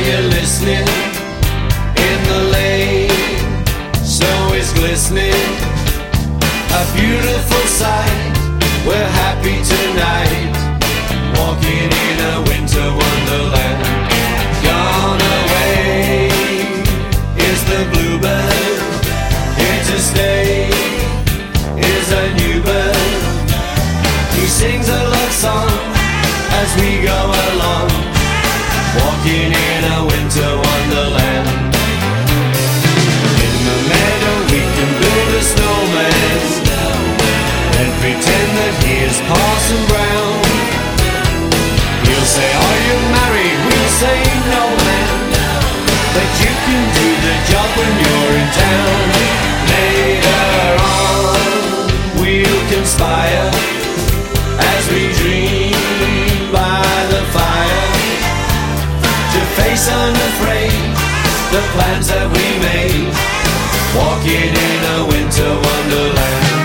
you're listening, in the lane, snow is glistening, a beautiful sight. We're happy tonight, walking in a winter wonderland. Gone away is the bluebird, here to stay is a new bird. He sings a love song as we go along, walking in a winter wonderland. In the meadow we can build a snowman and pretend that he is Parson Brown. He'll say, are you married? We'll say, no man, but you can do the job when you're in town. Later on we'll conspire as we dream by the fire, to face unafraid the plans that we made, walking in a winter wonderland.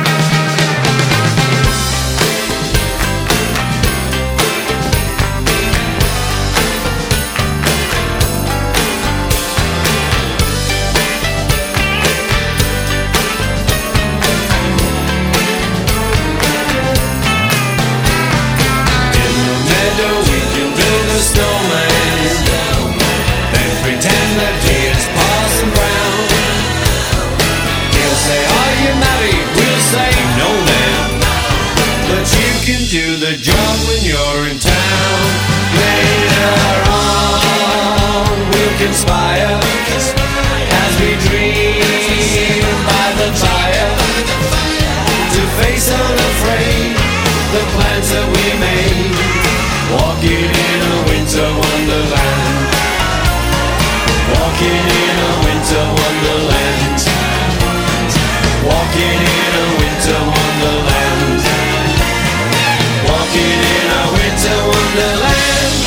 Do the job when you're in town. Later on we'll conspire as we dream by the fire, to face unafraid the plans that we made, walking in a winter wonderland. Walking in a winter wonderland. Walking in a winter wonderland. Walking in a winter wonderland.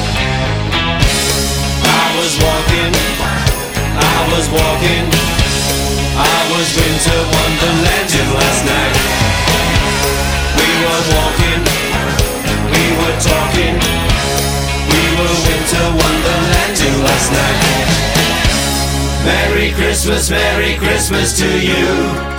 I was walking, I was walking, I was winter wonderlanding last night. We were walking, we were talking, we were winter wonderlanding last night. Merry Christmas to you.